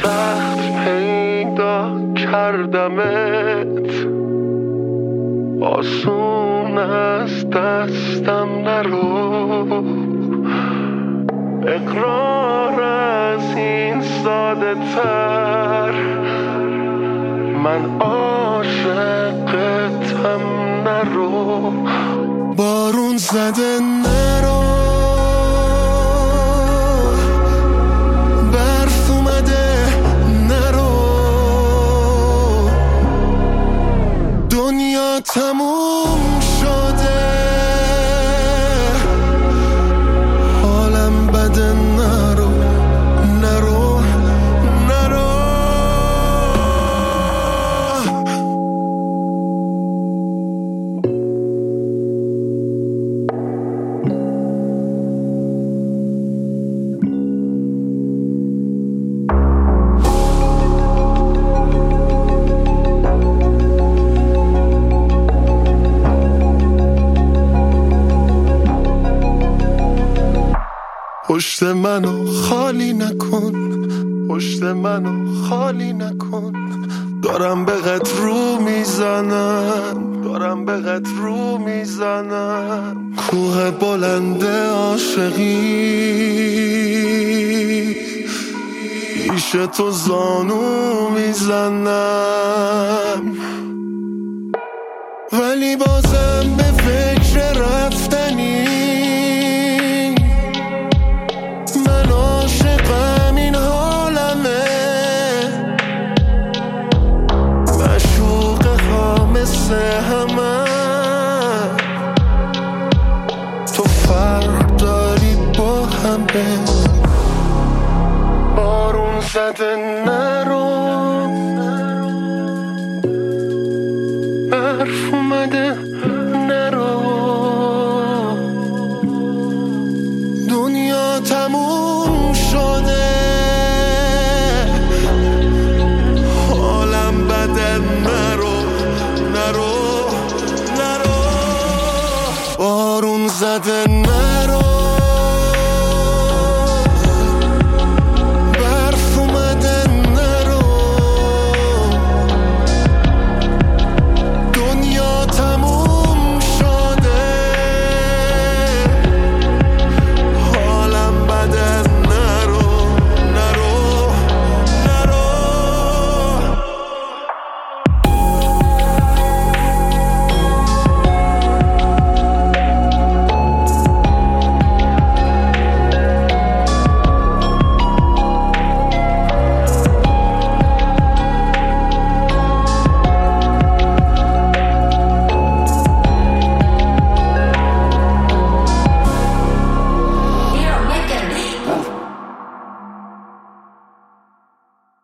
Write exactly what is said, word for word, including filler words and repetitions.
سخت پیدا کردمت، آسون از دستم نرو، اقرار از این ساده تر، من عاشقتم نرو. بارون زده نرو، برف اومده نرو، دنیا تموم شده، حالم بده نرو نرو نرو. پشت منو خالی نکن، پشت منو خالی نکن، دارم به قد رو میزنم، دارم به قد رو میزنم، کوه بلند عاشقی پیش تو زانو میزنم، ولی بازم به فکر رفتنی، من عاشقم این حالمه، مشوقه ها مثل همه، تو فرق داری با همه. بارون زده نرو،